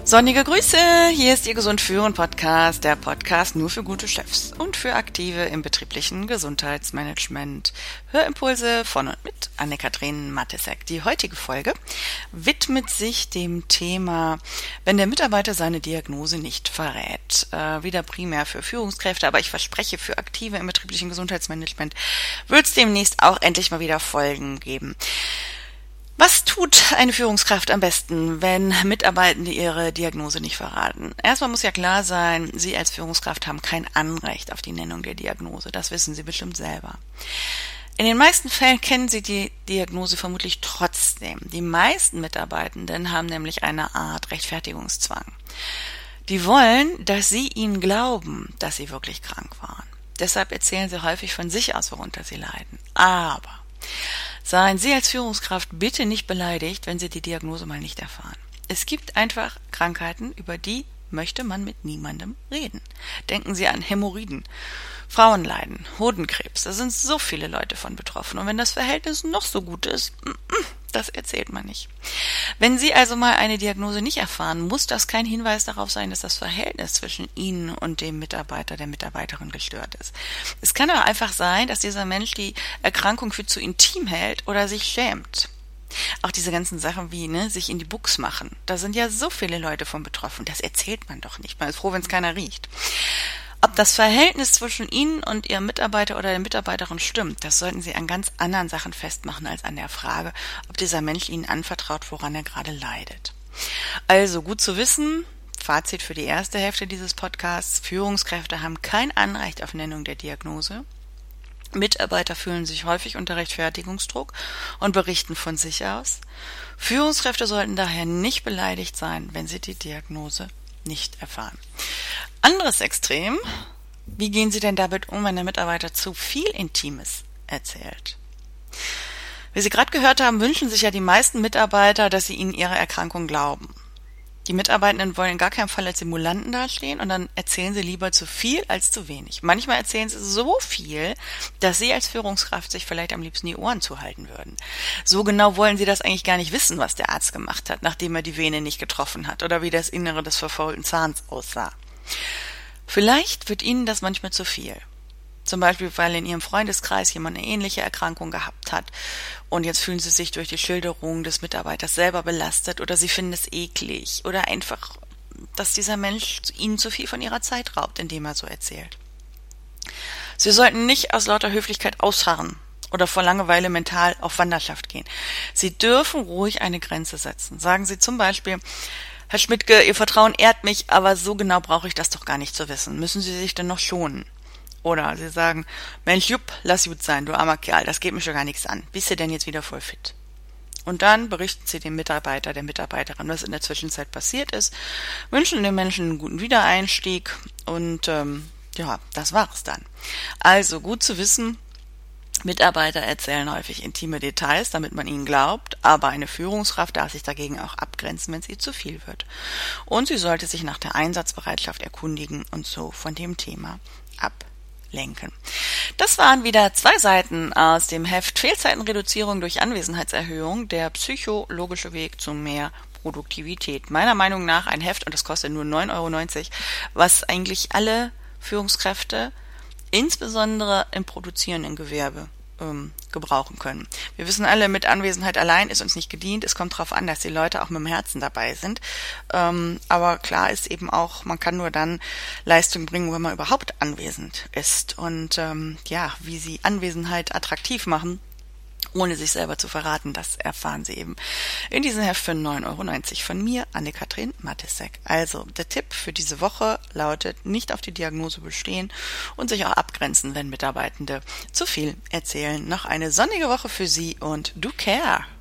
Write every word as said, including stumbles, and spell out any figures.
Sonnige Grüße, hier ist Ihr Gesund führen Podcast, der Podcast nur für gute Chefs und für Aktive im betrieblichen Gesundheitsmanagement. Hörimpulse von und mit Anne-Kathrin Matesek. Die heutige Folge widmet sich dem Thema, wenn der Mitarbeiter seine Diagnose nicht verrät. Äh, wieder primär für Führungskräfte, aber ich verspreche, für Aktive im betrieblichen Gesundheitsmanagement wird es demnächst auch endlich mal wieder Folgen geben. Was tut eine Führungskraft am besten, wenn Mitarbeitende ihre Diagnose nicht verraten? Erstmal muss ja klar sein, Sie als Führungskraft haben kein Anrecht auf die Nennung der Diagnose. Das wissen Sie bestimmt selber. In den meisten Fällen kennen Sie die Diagnose vermutlich trotzdem. Die meisten Mitarbeitenden haben nämlich eine Art Rechtfertigungszwang. Die wollen, dass Sie ihnen glauben, dass Sie wirklich krank waren. Deshalb erzählen Sie häufig von sich aus, worunter Sie leiden. Aber seien Sie als Führungskraft bitte nicht beleidigt, wenn Sie die Diagnose mal nicht erfahren. Es gibt einfach Krankheiten, über die möchte man mit niemandem reden. Denken Sie an Hämorrhoiden, Frauenleiden, Hodenkrebs. Da sind so viele Leute von betroffen. Und wenn das Verhältnis noch so gut ist, das erzählt man nicht. Wenn Sie also mal eine Diagnose nicht erfahren, muss das kein Hinweis darauf sein, dass das Verhältnis zwischen Ihnen und dem Mitarbeiter, der Mitarbeiterin gestört ist. Es kann aber einfach sein, dass dieser Mensch die Erkrankung für zu intim hält oder sich schämt. Auch diese ganzen Sachen wie, ne, sich in die Buchs machen. Da sind ja so viele Leute von betroffen. Das erzählt man doch nicht. Man ist froh, wenn es keiner riecht. Ob das Verhältnis zwischen Ihnen und Ihrem Mitarbeiter oder der Mitarbeiterin stimmt, das sollten Sie an ganz anderen Sachen festmachen als an der Frage, ob dieser Mensch Ihnen anvertraut, woran er gerade leidet. Also gut zu wissen, Fazit für die erste Hälfte dieses Podcasts: Führungskräfte haben kein Anrecht auf Nennung der Diagnose. Mitarbeiter fühlen sich häufig unter Rechtfertigungsdruck und berichten von sich aus. Führungskräfte sollten daher nicht beleidigt sein, wenn sie die Diagnose nicht erfahren. Anderes Extrem: Wie gehen Sie denn damit um, wenn der Mitarbeiter zu viel Intimes erzählt? Wie Sie gerade gehört haben, wünschen sich ja die meisten Mitarbeiter, dass sie ihnen ihre Erkrankung glauben. Die Mitarbeitenden wollen in gar keinem Fall als Simulanten dastehen und dann erzählen sie lieber zu viel als zu wenig. Manchmal erzählen sie so viel, dass Sie als Führungskraft sich vielleicht am liebsten die Ohren zuhalten würden. So genau wollen Sie das eigentlich gar nicht wissen, was der Arzt gemacht hat, nachdem er die Vene nicht getroffen hat oder wie das Innere des verfaulten Zahns aussah. Vielleicht wird Ihnen das manchmal zu viel. Zum Beispiel, weil in Ihrem Freundeskreis jemand eine ähnliche Erkrankung gehabt hat und jetzt fühlen Sie sich durch die Schilderung des Mitarbeiters selber belastet oder Sie finden es eklig oder einfach, dass dieser Mensch Ihnen zu viel von Ihrer Zeit raubt, indem er so erzählt. Sie sollten nicht aus lauter Höflichkeit ausharren oder vor Langeweile mental auf Wanderschaft gehen. Sie dürfen ruhig eine Grenze setzen. Sagen Sie zum Beispiel: Herr Schmidtke, Ihr Vertrauen ehrt mich, aber so genau brauche ich das doch gar nicht zu wissen. Müssen Sie sich denn noch schonen? Oder Sie sagen: Mensch Jupp, lass gut sein, du armer Kerl, das geht mir schon gar nichts an. Bist du denn jetzt wieder voll fit? Und dann berichten Sie dem Mitarbeiter, der Mitarbeiterin, was in der Zwischenzeit passiert ist, wünschen dem Menschen einen guten Wiedereinstieg und ähm, ja, das war's dann. Also gut zu wissen, Mitarbeiter erzählen häufig intime Details, damit man ihnen glaubt, aber eine Führungskraft darf sich dagegen auch abgrenzen, wenn es ihr zu viel wird. Und sie sollte sich nach der Einsatzbereitschaft erkundigen und so von dem Thema ablenken. Das waren wieder zwei Seiten aus dem Heft Fehlzeitenreduzierung durch Anwesenheitserhöhung, der psychologische Weg zu mehr Produktivität. Meiner Meinung nach ein Heft, und das kostet nur neun Euro neunzig, was eigentlich alle Führungskräfte insbesondere im produzierenden Gewerbe ähm, gebrauchen können. Wir wissen alle, mit Anwesenheit allein ist uns nicht gedient. Es kommt darauf an, dass die Leute auch mit dem Herzen dabei sind. Ähm, aber klar ist eben auch, man kann nur dann Leistung bringen, wenn man überhaupt anwesend ist. Und ähm, ja, wie Sie Anwesenheit attraktiv machen, ohne sich selber zu verraten, das erfahren Sie eben in diesem Heft für neun Euro neunzig von mir, Anne-Kathrin Matesek. Also, der Tipp für diese Woche lautet: Nicht auf die Diagnose bestehen und sich auch abgrenzen, wenn Mitarbeitende zu viel erzählen. Noch eine sonnige Woche für Sie und do care!